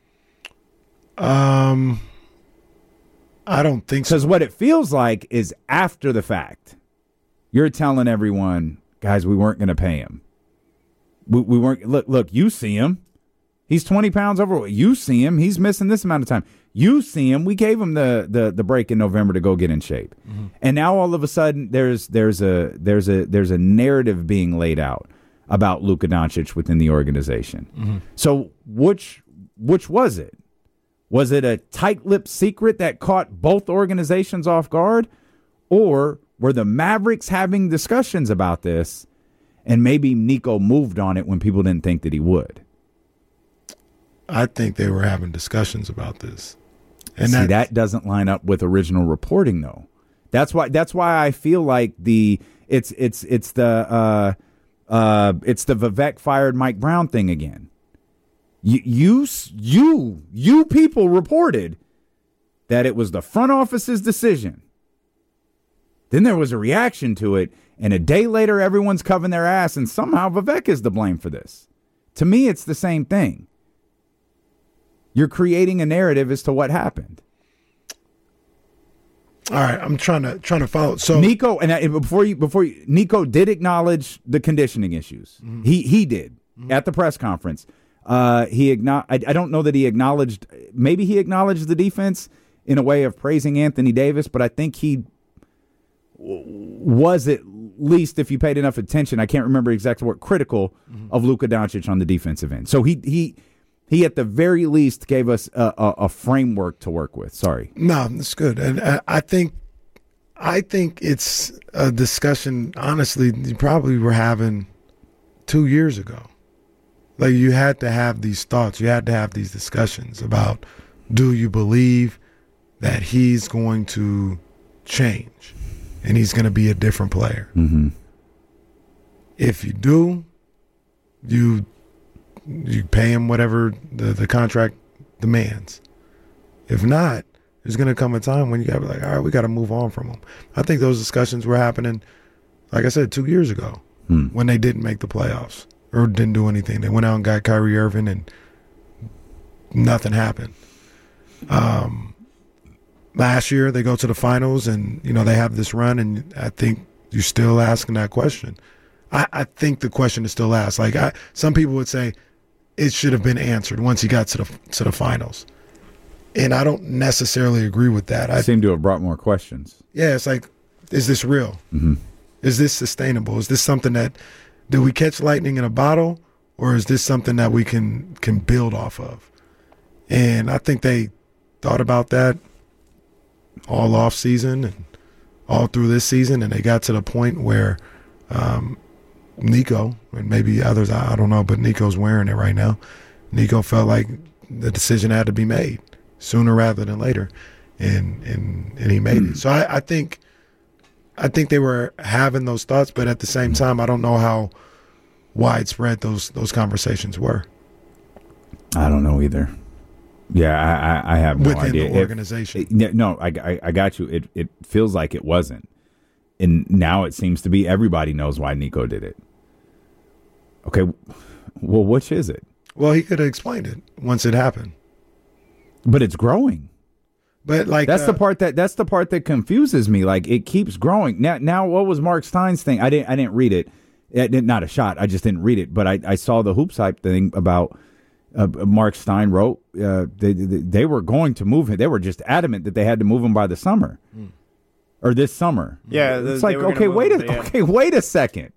Um, I don't think so. Because what it feels like is after the fact, you're telling everyone, guys, we weren't going to pay him. We, we weren't. Look, look, you see him. He's twenty pounds overweight. You see him. He's missing this amount of time. You see him. We gave him the the, the break in November to go get in shape. Mm-hmm. And now all of a sudden there's there's a there's a there's a narrative being laid out about Luka Doncic within the organization. Mm-hmm. So which which was it? Was it a tight-lipped secret that caught both organizations off guard? Or were the Mavericks having discussions about this and maybe Nico moved on it when people didn't think that he would? I think they were having discussions about this. And see, that doesn't line up with original reporting, though. That's why. That's why I feel like the it's it's it's the uh, uh, it's the Vivek fired Mike Brown thing again. You you you you people reported that it was the front office's decision. Then there was a reaction to it, and a day later, everyone's covering their ass, and somehow Vivek is to blame for this. To me, it's the same thing. You're creating a narrative as to what happened. All right, I'm trying to trying to follow. So Nico, and I, before you before you, Nico did acknowledge the conditioning issues. Mm-hmm. He he did mm-hmm. at the press conference. Uh, he acknow- I, I don't know that he acknowledged. Maybe he acknowledged the defense in a way of praising Anthony Davis, but I think he was at least, if you paid enough attention, I can't remember exactly what, critical mm-hmm. of Luka Doncic on the defensive end. So he he. He, at the very least, gave us a, a, a framework to work with. Sorry. No, that's good. And I, I think I think it's a discussion, honestly, you probably were having two years ago. Like, you had to have these thoughts. You had to have these discussions about, do you believe that he's going to change and he's going to be a different player? Mm-hmm. If you do, you... you pay him whatever the, the contract demands. If not, there's going to come a time when you got to be like, all right, we got to move on from him. I think those discussions were happening, like I said, two years ago hmm. when they didn't make the playoffs or didn't do anything. They went out and got Kyrie Irving and nothing happened. Um, last year they go to the finals and, you know, they have this run, and I think you're still asking that question. I, I think the question is still asked. Like I, some people would say, it should have been answered once he got to the to the finals. And I don't necessarily agree with that. I seem to have brought more questions. Yeah, it's like, is this real? Mm-hmm. Is this sustainable? Is this something that, did we catch lightning in a bottle, or is this something that we can can build off of? And I think they thought about that all off season and all through this season, and they got to the point where um, Nico, and maybe others, I, I don't know, but Nico's wearing it right now. Nico felt like the decision had to be made sooner rather than later, and and, and he made it. So I, I think I think they were having those thoughts, but at the same time, I don't know how widespread those those conversations were. I don't know either. Yeah, I, I, I have no Within idea. the organization. It, it, no, I, I, I got you. It it feels like it wasn't. And now it seems to be everybody knows why Nico did it. Okay, well, which is it? Well, he could have explained it once it happened. But it's growing. But like that's uh, the part that that's the part that confuses me. Like, it keeps growing. Now, now, what was Mark Stein's thing? I didn't I didn't read it. It did not a shot. I just didn't read it. But I, I saw the Hoops Hype thing about uh, Mark Stein wrote uh, they, they they were going to move him. They were just adamant that they had to move him by the summer. Mm. Or this summer. Yeah, it's like, okay, wait a yeah. okay, wait a second.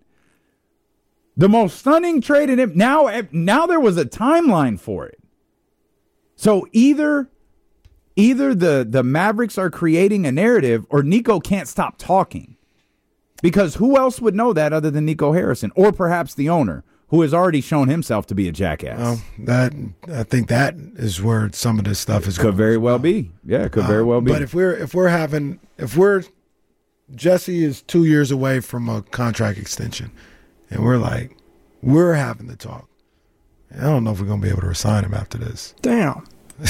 The most stunning trade in him now. Now there was a timeline for it. So either, either the the Mavericks are creating a narrative, or Nico can't stop talking, because who else would know that other than Nico Harrison, or perhaps the owner, who has already shown himself to be a jackass. Well, that I think that is where some of this stuff is. Could going very well be. Yeah, it could very well be. But if we're if we're having if we're Jesse is two years away from a contract extension, And we're like, we're having the talk. I don't know if we're going to be able to resign him after this. Damn.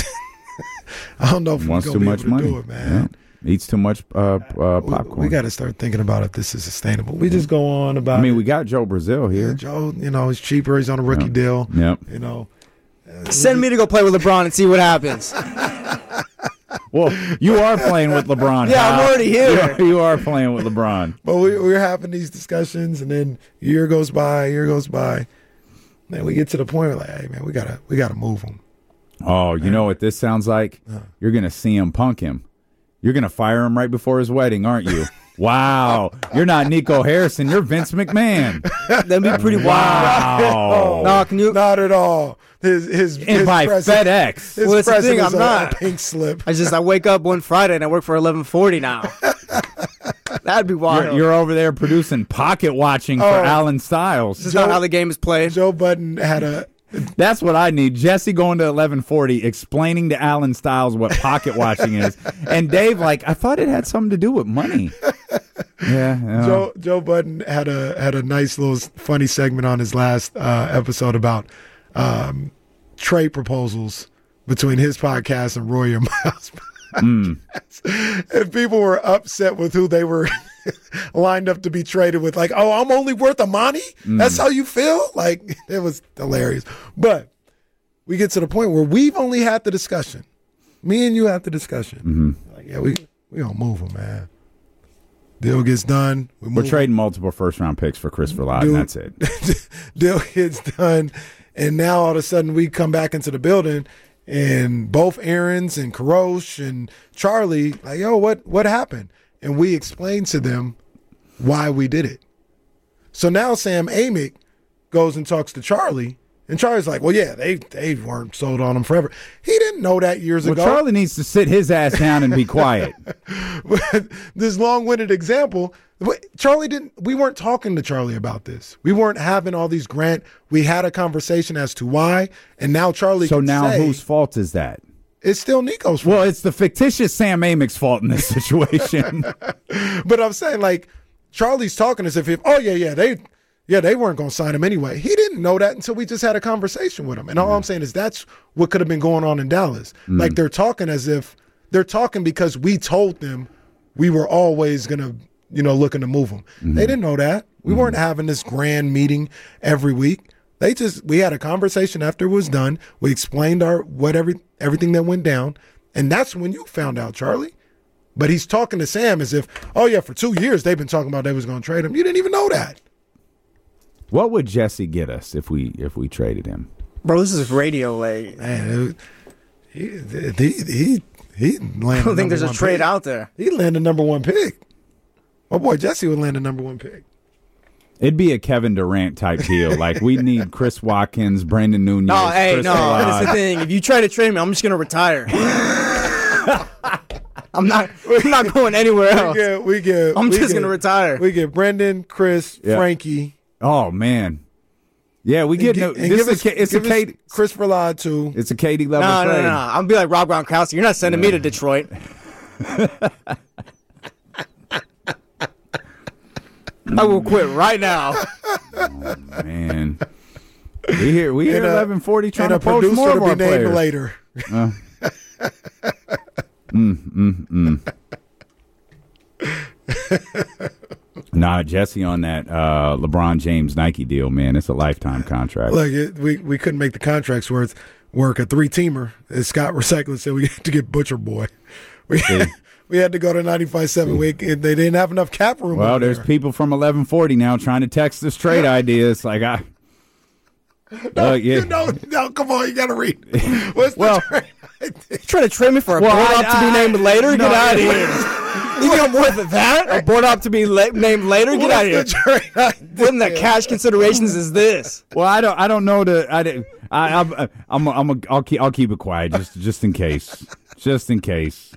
I don't know if Wants we're too going much to be able to money. do it, man. Yeah. Eats too much uh, uh, popcorn. We, we got to start thinking about if this is sustainable. We just go on about I mean, it. we got Joe Brazil here. Yeah, Joe, you know, he's cheaper. He's on a rookie Yep. deal. Yep. You know. Send me to go play with LeBron and see what happens. Well, you are playing with LeBron. Yeah, I'm pal. already here. You are, you are playing with LeBron. But we, we're having these discussions, and then a year goes by, a year goes by. Then we get to the point where, like, hey, man, we got to we gotta move him. Oh, you know what this sounds like? You're going to C M Punk him. You're going to fire him right before his wedding, aren't you? Wow. You're not Nico Harrison. You're Vince McMahon. That'd be pretty wild. Wow. No, can you? Not at all. His his, And his by present- FedEx. His Well, that's the present thing, is I'm a, not. a pink slip. I just I wake up one Friday and I work for eleven forty now. That'd be wild. You're, you're over there producing pocket watching for Oh. Alan Styles. this is not how the game is played. Joe Budden had a That's what I need. Jesse going to eleven forty, explaining to Alan Styles what pocket watching is. And Dave, like, I thought it had something to do with money. Yeah. yeah. Joe Joe Budden had a had a nice little funny segment on his last uh, episode about um, trade proposals between his podcast and Roy and Miles' podcast. And people were upset with who they were lined up to be traded with. Like, oh, I'm only worth a money? That's how you feel? Like, it was hilarious. But we get to the point where we've only had the discussion. Me and you had the discussion. Mm-hmm. Like, yeah, we we gonna move him, man. Deal gets done. We We're move trading multiple first round picks for Chris Verlatte, and Dude. that's it. Deal gets done, and now all of a sudden we come back into the building, and both Aaron's and Karosh and Charlie like, yo, what what happened? And we explained to them why we did it. So now Sam Amick goes and talks to Charlie, and Charlie's like, well, yeah, they they weren't sold on him forever. He didn't know that years Well, ago. Charlie needs to sit his ass down and be quiet. This long-winded example, Charlie didn't. We weren't talking to Charlie about this. We weren't having all these grant. We had a conversation as to why, and now Charlie. So can now say whose fault is that? it's still Nico's fault. Well, it's the fictitious Sam Amick's fault in this situation. But I'm saying, like, Charlie's talking as if, if oh yeah, yeah, they, yeah, they weren't going to sign him anyway. He didn't know that until we just had a conversation with him. And all I'm saying is that's what could have been going on in Dallas. Like, they're talking as if they're talking because we told them we were always going to, you know, looking to move him. They didn't know that. We weren't having this grand meeting every week. They just, we had a conversation after it was done. We explained our, what every, everything that went down. And that's when you found out, Charlie. But he's talking to Sam as if, oh yeah, for two years they've been talking about they was going to trade him. You didn't even know that. What would Jesse get us if we if we traded him? Bro, this is radio late. Man, it, he, he, he, he landed I don't think there's a one trade pick. out there. He landed number one pick. My boy Jesse would land a number one pick. It'd be a Kevin Durant type deal. Like, we need Chris Watkins, Brandon Nunez. No, hey, Chris no, that's the Verlatte. thing. If you try to trade me, I'm just gonna retire. I'm not. I'm not going anywhere We else. get, we get, I'm we just get- gonna retire. We get Brendan, Chris, Yeah. Frankie. Oh man, yeah, we get and no. gi- and This give is us- a, it's a give us Katie. Chris Verlatte too. It's a Katie level No, no, trade. no, no. I'm gonna be like Rob Gronkowski. You're not sending me to Detroit. I will quit right now. Man, we here. We here. And a- Eleven forty trying and to a poach producer more to of be our named players. later. Nah, Jesse on that uh, LeBron James Nike deal, man. It's a lifetime contract. Look, it, we we couldn't make the contracts worth work a three teamer. As Scott Recycler said, we had to get Butcher Boy. We we had to go to ninety-five seven. We they didn't have enough cap room. Well, over there's there. people from eleven forty now trying to text us trade ideas. Like I, No, uh, yeah. you know, no, come on, you got to read. What's the Well- trade? You trying to trade me for a Well, board I- op to be I- named later? no, Get out of yeah. here. You think I'm worth that? A board op to be la- named later? Get out of here. What's the trade idea? What in the cash considerations is this? well, I don't, I don't know the, I, didn't- I, I'm, I'm, I'm, a, I'll keep, I'll keep it quiet just, just in case, just in case.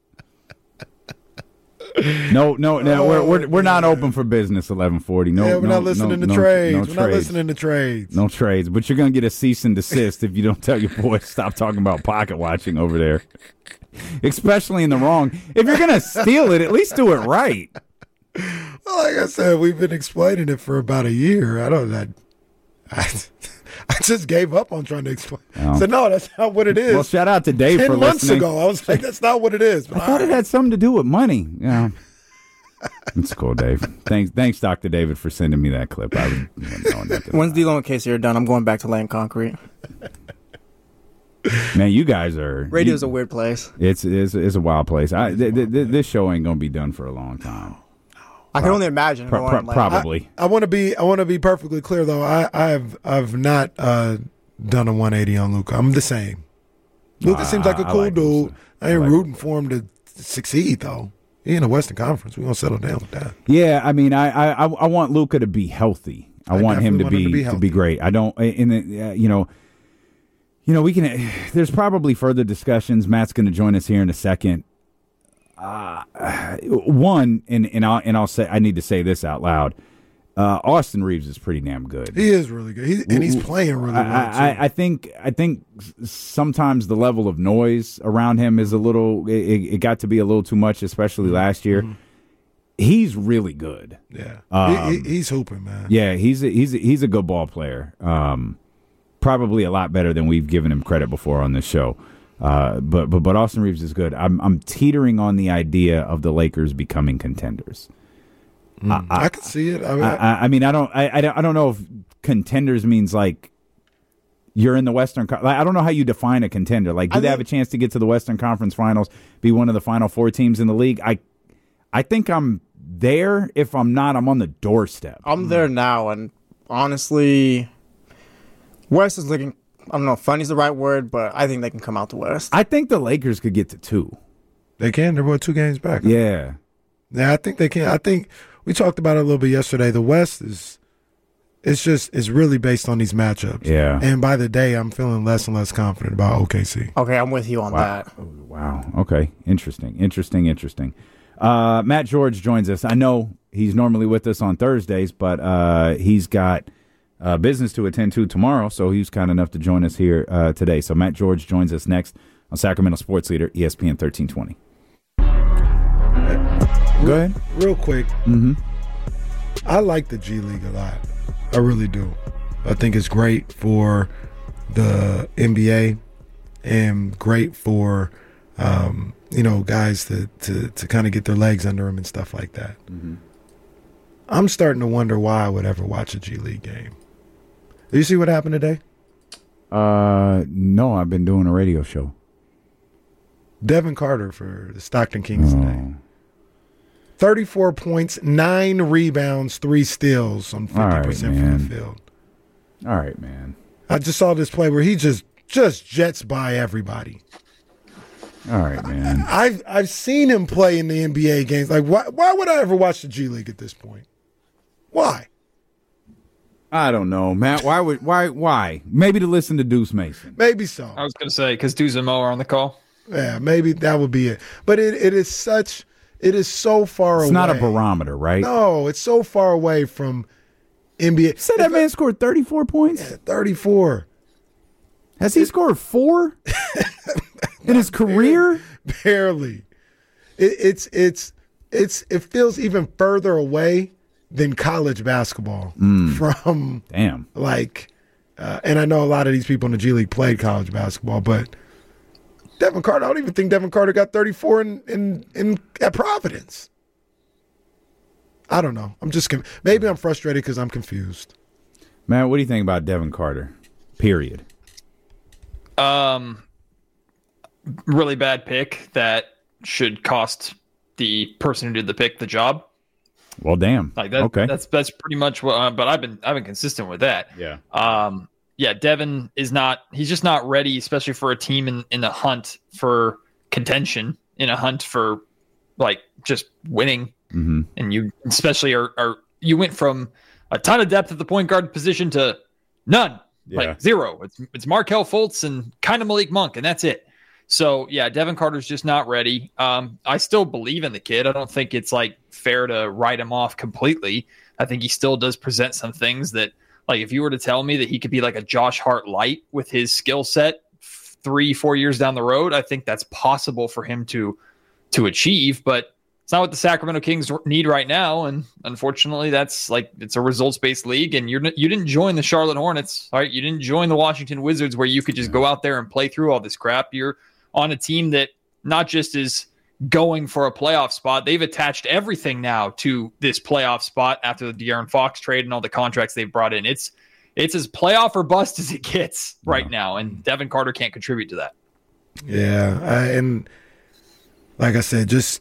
No, no, no, we're, we're, we're not open for business. eleven forty. No, Yeah, we're no, not listening no, to no, trades. No we're not trades. listening to trades. No trades, but you're gonna get a cease and desist if you don't tell your boys stop talking about pocket watching over there, especially in the wrong. If you're gonna steal it, at least do it right. Well, like I said, we've been explaining it for about a year. I don't know. I, I just gave up on trying to explain. Oh. So no, that's not what it is. Well, shout out to Dave Ten for months listening. ago, I was like, that's not what it is. But I thought right. it had something to do with money. Yeah, it's cool, Dave. Thanks, thanks, Doctor David, for sending me that clip. I was knowing that. When's D-Lo and Casey are done? I'm going back to laying concrete. Man, you guys are. Radio's you, a weird place. It's it's, it's a wild place. I, th- th- th- this show ain't gonna be done for a long time. I can only imagine. Pro- pro- probably. I, I want to be. I want to be perfectly clear, though. I, I've I've not uh, done a one eighty on Luka. I'm the same. Luka uh, seems like a cool like dude. Luka. I ain't I like rooting Luka. for him to succeed, though. He in the Western Conference. We're gonna settle down with that. Yeah, I mean, I I, I want Luka to be healthy. I, I want him to want be, him to, be to be great. I don't. In the uh, you know. You know, we can. There's probably further discussions. Matt's going to join us here in a second. Uh, one, and and I'll and I'll say I need to say this out loud. Uh, Austin Reeves is pretty damn good. He is really good, he, and he's playing really well. I, I, I think I think sometimes the level of noise around him is a little. It, it got to be a little too much, especially mm-hmm. last year. Mm-hmm. He's really good. Yeah, um, he, he, he's hooping, man. Yeah, he's a, he's a, he's a good ball player. Um, Probably a lot better than we've given him credit before on this show, uh, but but but Austin Reeves is good. I'm I'm teetering on the idea of the Lakers becoming contenders. Mm, I, I, I can see it. I mean, I, I, I mean, I don't I, I don't I don't know if contenders means like you're in the Western. Like, I don't know how you define a contender. Like, do I they think, have a chance to get to the Western Conference Finals, be one of the Final Four teams in the league? I I think I'm there. If I'm not, I'm on the doorstep. I'm there now, and honestly. West is looking, I don't know if funny is the right word, but I think they can come out the West. I think the Lakers could get to two. They can. They're about two games back. Yeah. Yeah, I think they can. I think we talked about it a little bit yesterday. The West is, it's just, it's really based on these matchups. Yeah. And by the day, I'm feeling less and less confident about O K C. Okay, I'm with you on wow. that. Oh, wow. Okay. Interesting. Interesting. Interesting. Uh, Matt George joins us. I know he's normally with us on Thursdays, but uh, he's got Uh, business to attend to tomorrow, so he's kind enough to join us here uh, today. So Matt George joins us next on Sacramento Sports Leader, E S P N thirteen twenty. Go ahead. Real quick. Mm-hmm. I like the G League a lot. I really do. I think it's great for the N B A and great for, um, you know, guys to, to, to kind of get their legs under them and stuff like that. Mm-hmm. I'm starting to wonder why I would ever watch a G League game. Did you see what happened today? Uh, no, I've been doing a radio show. Devin Carter for the Stockton Kings oh. today. thirty-four points, nine rebounds, three steals on fifty percent right, from the field. All right, man. I just saw this play where he just just jets by everybody. All right, man. I've I've seen him play in the N B A games. Like, why why would I ever watch the G League at this point? Why? I don't know, Matt. Why would why why? Maybe to listen to Deuce Mason. Maybe so. I was going to say because Deuce and Mo are on the call. Yeah, maybe that would be it. But it, it is such it is so far it's away. It's not a barometer, right? No, it's so far away from N B A. You said that man scored thirty-four points? Yeah, thirty-four. Has he scored four in his career? Barely. It, it's it's it's it feels even further away than college basketball mm. from damn like, uh, and I know a lot of these people in the G League played college basketball, but Devin Carter, I don't even think Devin Carter got thirty-four in in, in at Providence. I don't know. I'm just maybe I'm frustrated because I'm confused. Man, what do you think about Devin Carter? Period. Um, really bad pick that should cost the person who did the pick the job. Well, damn. Like that. Okay. That's that's pretty much what. Uh, but I've been I've been consistent with that. Yeah. Um. Yeah. Devin is not. He's just not ready, especially for a team in in a hunt for contention, in a hunt for like just winning. Mm-hmm. And you especially are are you went from a ton of depth at the point guard position to none. Yeah. Like zero. It's it's Markelle Fultz and kind of Malik Monk, and that's it. So yeah, Devin Carter's just not ready. Um, I still believe in the kid. I don't think it's like fair to write him off completely. I think he still does present some things that, like, if you were to tell me that he could be like a Josh Hart light with his skill set three, four years down the road, I think that's possible for him to to achieve. But It's not what the Sacramento Kings need right now, and unfortunately, that's like it's a results-based league. And you're you didn't join the Charlotte Hornets, all right? You didn't join the Washington Wizards, where you could just go out there and play through all this crap. You're on a team that not just is going for a playoff spot; they've attached everything now to this playoff spot after the De'Aaron Fox trade and all the contracts they've brought in. It's it's as playoff or bust as it gets right now, and Devin Carter can't contribute to that. Yeah, I, and like I said, just.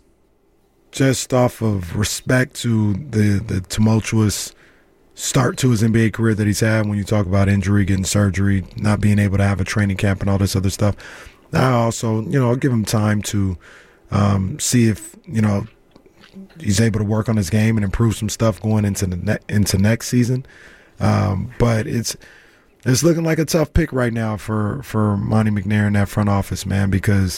Just off of respect to the, the tumultuous start to his N B A career that he's had, when you talk about injury, getting surgery, not being able to have a training camp and all this other stuff, I also, you know, I'll give him time to um, see if, you know, he's able to work on his game and improve some stuff going into the ne- into next season. Um, but it's it's looking like a tough pick right now for, for Monty McNair in that front office, man, because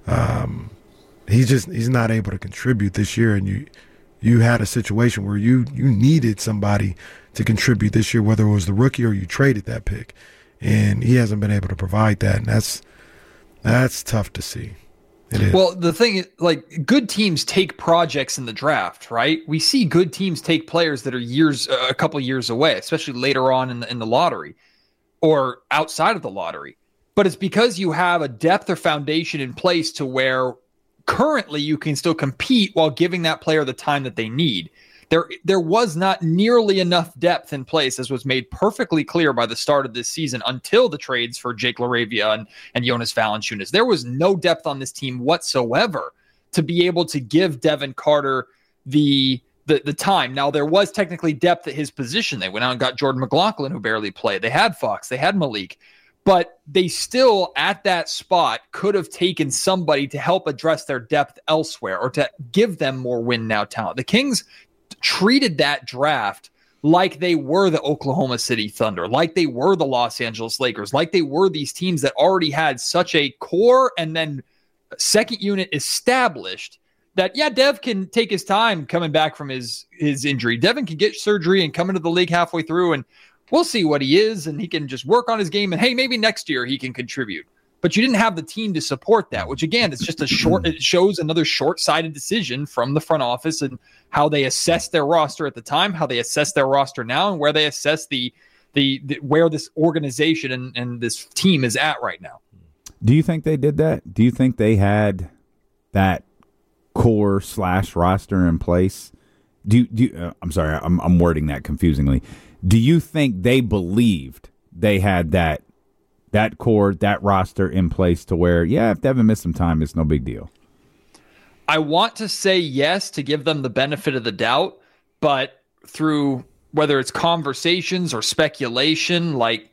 um, – He's just he's not able to contribute this year, and you you had a situation where you you needed somebody to contribute this year, whether it was the rookie or you traded that pick, and he hasn't been able to provide that, and that's that's tough to see. It is. Well, the thing is, like, good teams take projects in the draft, right? We see good teams take players that are years uh, a couple years away, especially later on in the in the lottery or outside of the lottery. But it's because you have a depth or foundation in place to where currently you can still compete while giving that player the time that they need. There, there was not nearly enough depth in place, as was made perfectly clear by the start of this season until the trades for Jake LaRavia and, and Jonas Valanciunas. There was no depth on this team whatsoever to be able to give Devin Carter the, the, the time. Now, there was technically depth at his position. They went out and got Jordan McLaughlin, who barely played. They had Fox. They had Malik. But they still, at that spot, could have taken somebody to help address their depth elsewhere or to give them more win-now talent. The Kings treated that draft like they were the Oklahoma City Thunder, like they were the Los Angeles Lakers, like they were these teams that already had such a core and then second unit established that, yeah, Dev can take his time coming back from his, his injury. Devin can get surgery and come into the league halfway through, and we'll see what he is, and he can just work on his game, and hey, maybe next year he can contribute. But you didn't have the team to support that, which again, it's just a short, it shows another short-sighted decision from the front office and how they assess their roster at the time, how they assess their roster now, and where they assess the, the, the where this organization and, and this team is at right now. Do you think they did that? Do you think they had that core slash roster in place? Do, do you, uh, I'm sorry, I'm, I'm wording that confusingly. Do you think they believed they had that that core, that roster in place to where, yeah, if Devin missed some time, it's no big deal? I want to say yes to give them the benefit of the doubt, but through whether it's conversations or speculation, like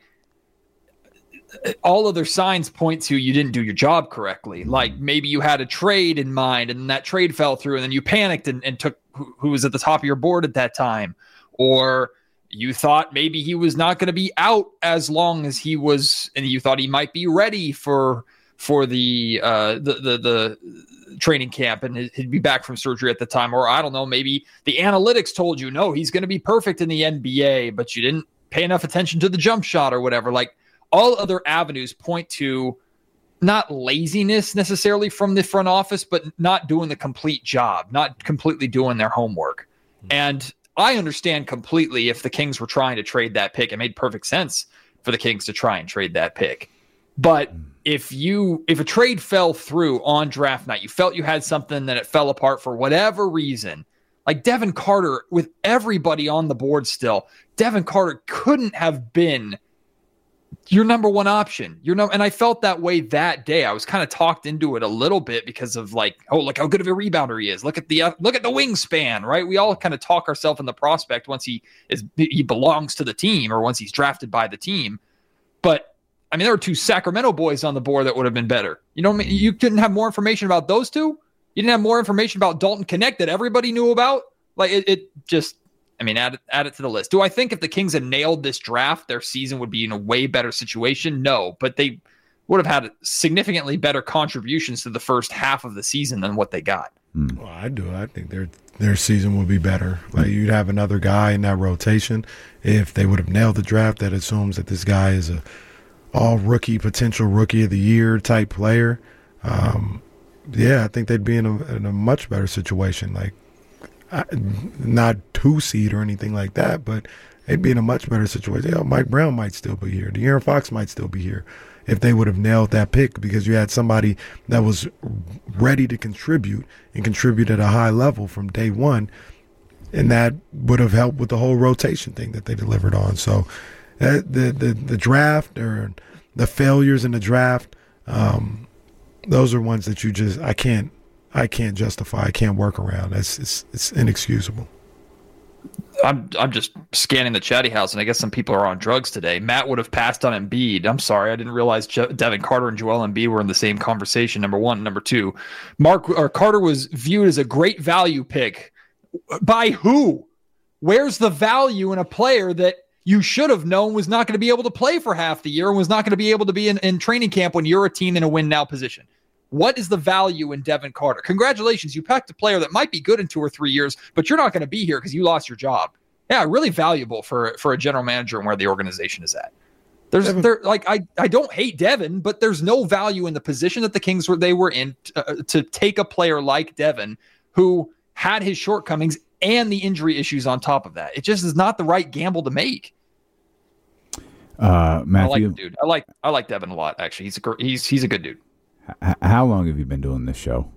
all other signs point to you didn't do your job correctly. Like maybe you had a trade in mind and that trade fell through and then you panicked and, and took who, who was at the top of your board at that time. Or you thought maybe he was not going to be out as long as he was, and you thought he might be ready for for the uh, the, the the training camp and he'd be back from surgery at the time. Or I don't know, maybe the analytics told you, no, he's going to be perfect in the N B A, but you didn't pay enough attention to the jump shot or whatever. Like all other avenues point to not laziness necessarily from the front office, but not doing the complete job, not completely doing their homework. Mm-hmm. And I understand completely if the Kings were trying to trade that pick. It made perfect sense for the Kings to try and trade that pick. But if you if a trade fell through on draft night, you felt you had something that it fell apart for whatever reason, like Devin Carter, with everybody on the board still, Devin Carter couldn't have been your number one option. Your number, and I felt that way that day. I was kind of talked into it a little bit because of like, oh, look how good of a rebounder he is. Look at the uh, look at the wingspan, right? We all kind of talk ourselves in the prospect once he is he belongs to the team or once he's drafted by the team. But I mean, there were two Sacramento boys on the board that would have been better. You know, you couldn't have more information about those two. You didn't have more information about Dalton Knecht that everybody knew about. Like it, it just. I mean, add it, add it to the list. Do I think if the Kings had nailed this draft, their season would be in a way better situation? No, but they would have had significantly better contributions to the first half of the season than what they got. Well, I do. I think their their season would be better. Like you'd have another guy in that rotation. If they would have nailed the draft, that assumes that this guy is a all rookie, potential rookie of the year type player. Um, yeah, I think they'd be in a, in a much better situation. Like, I, not two seed or anything like that, but they'd be in a much better situation. You know, Mike Brown might still be here. De'Aaron Fox might still be here if they would have nailed that pick, because you had somebody that was ready to contribute and contribute at a high level from day one, and that would have helped with the whole rotation thing that they delivered on. So uh, the, the, the draft or the failures in the draft, um, those are ones that you just I can't I can't justify. I can't work around. It's it's, it's inexcusable. I'm I'm just scanning the chatty house, and I guess some people are on drugs today. Matt would have passed on Embiid. I'm sorry, I didn't realize Je- Devin Carter and Joel Embiid were in the same conversation. Number one, number two, Mark or Carter was viewed as a great value pick by who? Where's the value in a player that you should have known was not going to be able to play for half the year and was not going to be able to be in, in training camp when you're a team in a win now position? What is the value in Devin Carter? Congratulations, you picked a player that might be good in two or three years, but you're not going to be here because you lost your job. Yeah, really valuable for for a general manager and where the organization is at. There's Devin. there like I I don't hate Devin, but there's no value in the position that the Kings were they were in uh, to take a player like Devin who had his shortcomings and the injury issues on top of that. It just is not the right gamble to make. Uh, Matthew, I like him, dude. I like I like Devin a lot. Actually, he's a he's he's a good dude. How long have you been doing this show?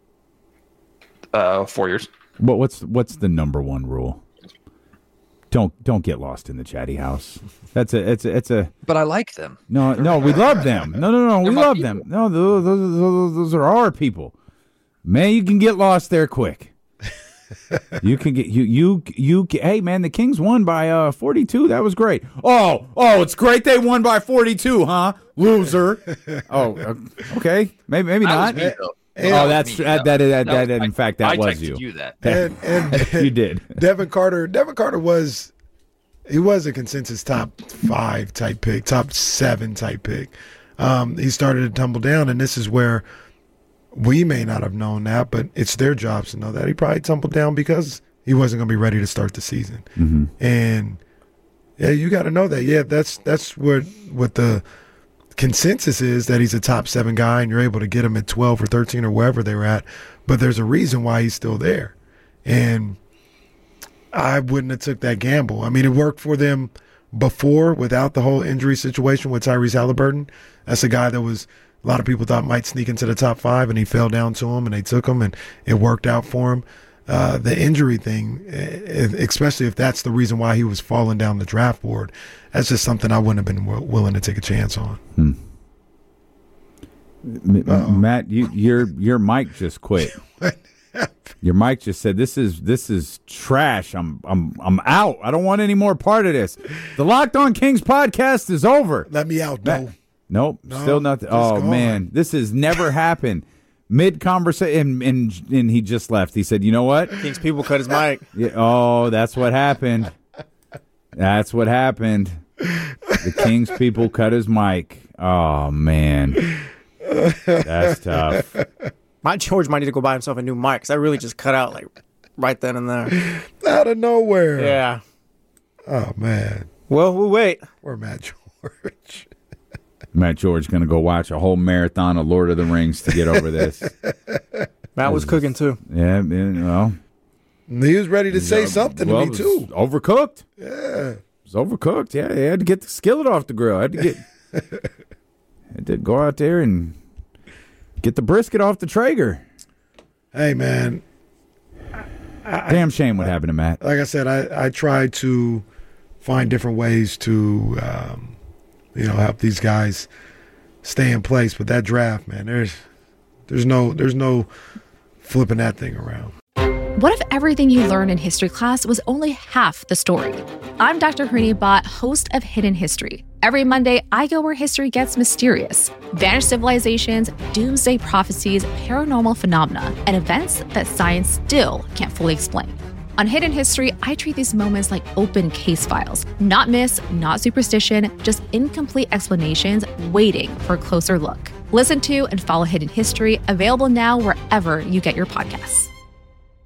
Uh, four years. What what's what's the number one rule? Don't don't get lost in the chatty house. That's a it's a it's a. But I like them. No no, we love them. No no no, They're we my love people. them. No, those, those those those are our people. Man, you can get lost there quick. You can get you you you. Hey man, the Kings won by uh forty-two. That was great. Oh oh, it's great they won by forty-two, huh? Loser. Oh okay, maybe maybe not. That was me, though. And- oh, that's me. that that that, that, That that was- in fact I that was texted you. you that. And, and You did. Devin Carter. Devin Carter was he was a consensus top five type pick, top seven type pick. Um, he started to tumble down, and this is where we may not have known that, but it's their jobs to know that. He probably tumbled down because he wasn't going to be ready to start the season. Mm-hmm. And yeah, you got to know that. Yeah, that's that's what what the consensus is, that he's a top seven guy, and you're able to get him at twelve or thirteen or wherever they were at. But there's a reason why he's still there, and I wouldn't have took that gamble. I mean, it worked for them before without the whole injury situation with Tyrese Halliburton. That's a guy that was a lot of people thought might sneak into the top five, and he fell down to him, and they took him, and it worked out for him. Uh, the injury thing, especially if that's the reason why he was falling down the draft board, that's just something I wouldn't have been w- willing to take a chance on. Hmm. M- Matt, you, your your mic just quit. Your mic just said, "This is this is trash. I'm I'm I'm out. I don't want any more part of this. The Locked On Kings podcast is over. Let me out, Matt, no. Nope, No, still nothing. just Oh gone. man, this has never happened. Mid conversation, and, and and he just left. He said, "You know what? Kings people cut his mic. Yeah, oh, that's what happened. That's what happened. The Kings people cut his mic. Oh man, that's tough. My George might need to go buy himself a new mic because I really just cut out like right then and there. Out of nowhere. Yeah. Oh, man. Well, we'll wait. We're Matt George. Matt George going to go watch a whole marathon of Lord of the Rings to get over this. Matt was cooking too. Yeah, yeah, well. He was ready to say something well, to me, too. Overcooked. Yeah. It was overcooked. Yeah, he had to get the skillet off the grill. I had to get, had to go out there and get the brisket off the Traeger. Hey, man. Damn shame what happened to Matt. Like I said, I, I tried to find different ways to, um, you know, help these guys stay in place. But that draft, man, there's there's no there's no flipping that thing around. What if everything you learned in history class was only half the story? I'm Doctor Harini Bhatt, host of Hidden History. Every Monday, I go where history gets mysterious. Vanished civilizations, doomsday prophecies, paranormal phenomena, and events that science still can't fully explain. On Hidden History, I treat these moments like open case files. Not myths, not superstition, just incomplete explanations waiting for a closer look. Listen to and follow Hidden History, available now wherever you get your podcasts.